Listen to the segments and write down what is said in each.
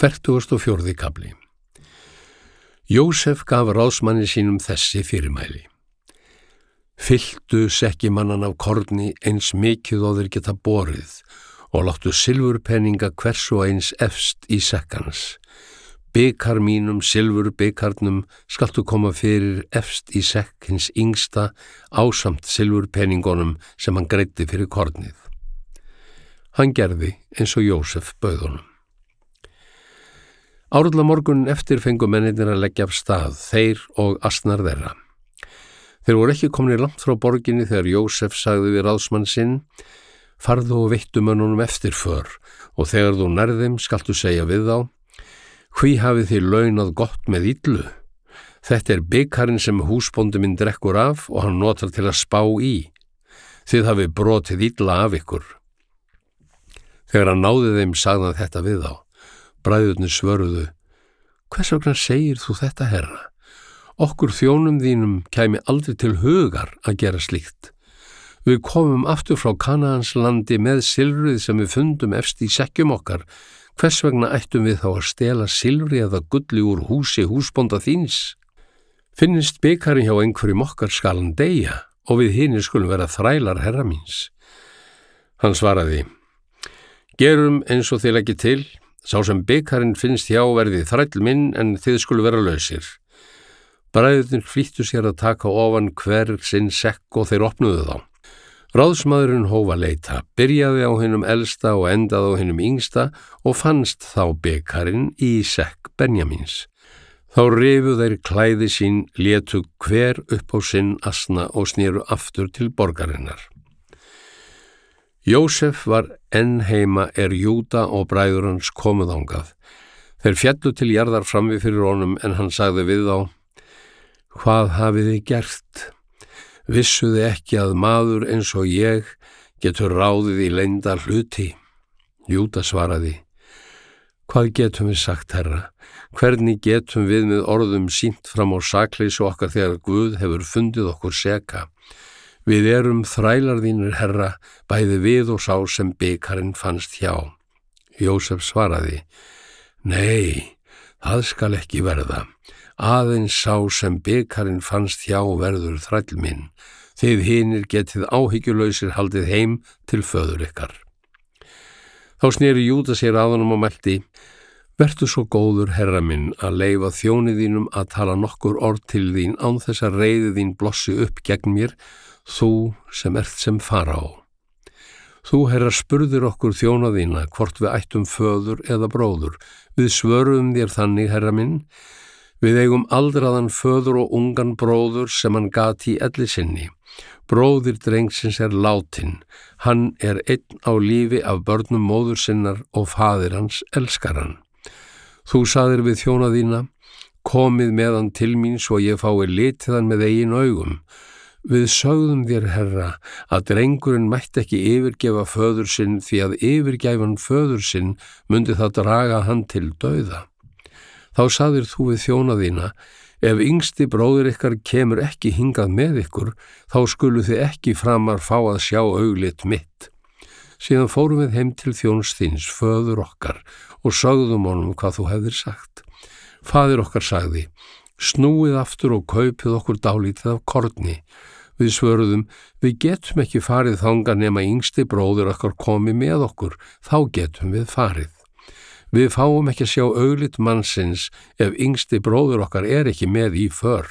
44. kafli. Jósef gaf ráðsmanni sínum þessi fyrirmæli. Fylltu sekkimannan af korni eins mikið og þeir geta borið og láttu silfurpenninga hvers og eins efst í sekkans. Bikar mínum silfurbikarnum skaltu koma fyrir efst í sekk hins yngsta ásamt silfurpenningunum sem hann greiddi fyrir kornið. Hann gerði eins og Jósef bauð honum. Árla morgun eftir fengu mennirnir að leggja af stað, þeir og asnar þeirra. Þeir voru ekki komnir langt frá borginni þegar Jósef sagði við ráðsmann sinn: farðu og veittu mönnunum eftirför og þegar þú nærð þeim skaltu segja við þá: hví hafið þið launað gott með illu? Þetta er bikarinn sem húsbóndi minn drekkur af og hann notar til að spá í. Þið hafið brotið illa af ykkur. Þegar hann náði þeim sagði hann þetta við þá. Bræðurnir svöruðu: hvers vegna segir þú þetta, herra? Okkur þjónum þínum kæmi aldrei til hugar að gera slíkt. Við komum aftur frá Kanaans landi með silfrið sem við fundum efst í sekkjum okkar. Hvers vegna ættum við þá að stela silfri eða gulli úr húsi húsbónda þíns? Finnist bikarinn hjá einhverjum okkar skal hann deyja og við hinir skulum vera þrælar herra míns. Hann svaraði: gerum eins og þið leggið til. Sá sem bikarinn finnst hjá verði þræll minn en þið skulu vera lausir. Bræðurnir flýttu sér að taka ofan hver sinn sekk og þeir opnuðu þá. Ráðsmaðurinn hóf að leita, byrjaði á hinum elsta og endaði á hinum yngsta og fannst þá bikarinn í sekk Benjamíns. Þá rifu þeir klæði sín, létu hver upp á sinn asna og snéru aftur til borgarinnar. Jósef var enn heima Júda og bræður hans komu þangað. Þeir féllu til jarðar frammi fyrir honum en hann sagði við þá: hvað hafið þið gert? Vissuði ekki að maður eins og ég getur ráðið í leynda hluti? Júda svaraði: hvað getum við sagt, herra? Hvernig getum við með orðum sýnt fram á sakleysi okkar þegar Guð hefur fundið okkur seka? Við erum þrælar þínir, herra, bæði við og sá sem bikarinn fannst hjá. Jósef svaraði: nei, það skal ekki verða. Aðeins sá sem bikarinn fannst hjá verður þræll minn. Þið hinir getið áhyggjulausir haldið heim til föður ykkar. Þá sneri Júda sér að honum og mælti: vertu svo góður, herra minn, að leyfa þjóni þínum að tala nokkur orð til þín án þess að reiði þín blossi upp gegn mér, þú sem ert sem faraó. Þú, herra, spurðir okkur þjóna þína hvort við ættum föður eða bróður. Við svöruðum þér þannig, herra minn: við eigum aldraðan föður og ungan bróður sem hann gat í elli sinni. Bróðir drengsins er látinn. Hann er einn á lífi af börnum móður sinnar og faðir hans elskar hann. Þú sagðir við þjóna þína: komið með hann til mín svo ég fái litið hann með eigin augum. Við sögðum þér, herra, að drengurinn mætti ekki yfirgefa föður sinn því að yfirgæfan föður sinn mundi það draga hann til dauða. Þá sagðir þú við þjóna þína: ef yngsti bróðir ykkar kemur ekki hingað með ykkur, þá skulu þið ekki framar fá að sjá auglit mitt. Síðan fórum við heim til þjóns þíns, föður okkar, og sögðum honum hvað þú hefðir sagt. Faðir okkar sagði: snúið aftur og kaupið okkur dálítið af korni. Við svöruðum: við getum ekki farið þangað nema yngsti bróðir okkar komi með okkur, þá getum við farið. Við fáum ekki að sjá auglit mannsins ef yngsti bróðir okkar er ekki með í för.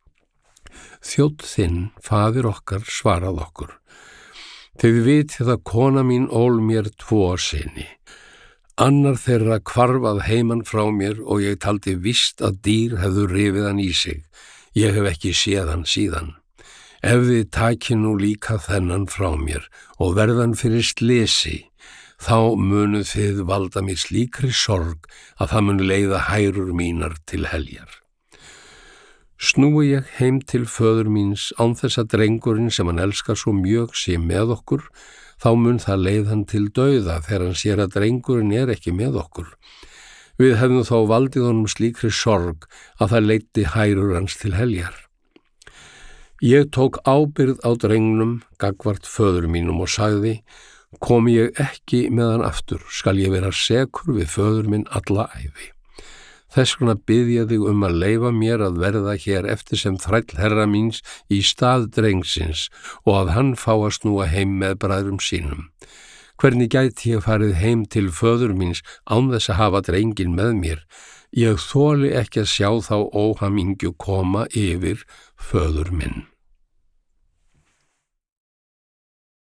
Þjónn þinn, faðir okkar, svarað okkur: þið vitið að kona mín ól mér 2 syni. Annar þeirra hvarf að heiman frá mér og ég taldi víst að dýr hefðu rifið hann í sig. Ég hef ekki séð hann síðan. Ef þið takið nú líka þennan frá mér og verðan fyrir slysi, þá munuð þið valda mér slíkri sorg að það mun leiða hærur mínar til heljar. Snúi ég heim til föður míns án þess að drengurinn sem hann elskar svo mjög sé með okkur, þá mun það leið hann til dauða þegar hann sér að drengurinn er ekki með okkur. Við hefðum þá valdið honum slíkri sorg að það leiddi hærur hans til heljar. Ég tók ábyrgð á drengnum gagnvart föður mínum og sagði: Komi ég ekki með hann aftur, skal ég vera sekur við föður minn alla ævi. Þess vegna bið ég þig að leyfa mér að verða hér eftir sem þræll herra míns í stað drengsins og að hann fá að snúa heim með bræðrum sínum. Hvernig gæti ég farið heim til föður míns án þess að hafa drenginn með mér? Ég þoli ekki að sjá þá óhamingju koma yfir föður minn.